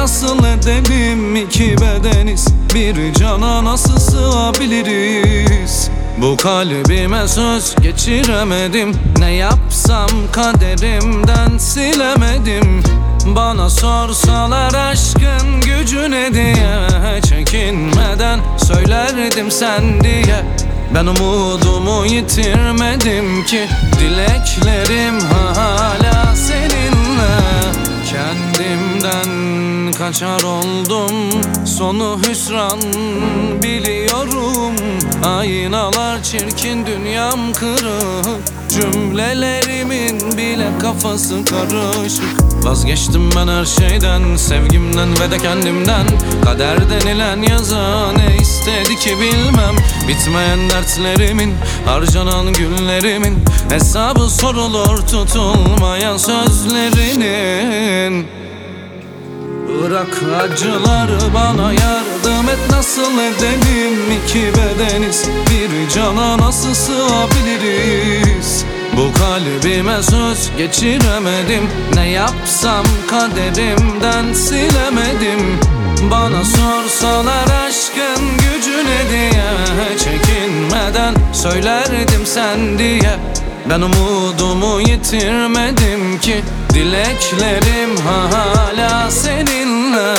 nasıl edelim? İki bedeniz, bir cana nasıl sığabiliriz? Bu kalbime söz geçiremedim, ne yapsam kaderimden silemedim. Bana sorsalar aşkın gücü ne diye, çekinmeden söylerdim sen diye. Ben umudumu yitirmedim ki, dileklerim hala seninle. Kendimden kaçar oldum, sonu hüsran biliyorum. Aynalar çirkin, dünyam kırık, cümlelerimin bile kafası karışık. Vazgeçtim ben her şeyden, sevgimden ve de kendimden. Kader denilen yaza ne istedi ki bilmem. Bitmeyen dertlerimin, harcanan günlerimin hesabı sorulur tutulmayan sözlerinin. Bırak acıları bana, yardım et, nasıl edelim? İki bedeniz, bir cana nasıl sığabiliriz? Bu kalbime söz geçiremedim, ne yapsam kaderimden silemedim. Bana sorsalar aşkın gücü ne diye, çekinmeden söylerdim sen diye. Ben umudumu yitirmedim ki, dileklerim hala seninle.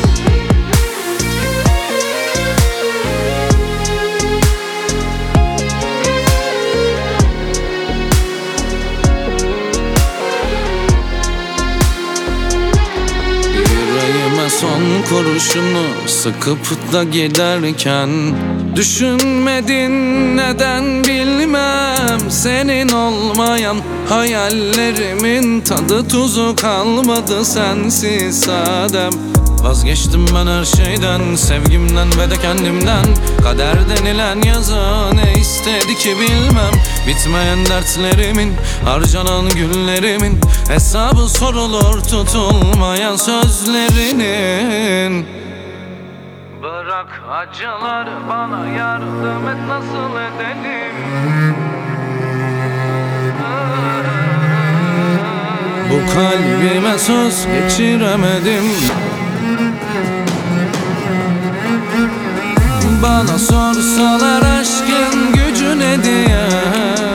Yüreğime son kurşunu sıkıp da giderken, düşünmedin neden bilmem. Senin olmayan hayallerimin tadı tuzu kalmadı sensiz sadem. Vazgeçtim ben her şeyden, sevgimden ve de kendimden. Kader denilen yaza ne istedi ki bilmem. Bitmeyen dertlerimin, harcanan günlerimin hesabı sorulur tutulmayan sözlerinin. Bırak acıları bana, yardım et, nasıl edelim? Bu kalbime söz geçiremedim. Bana sorsalar aşkın gücü ne diye,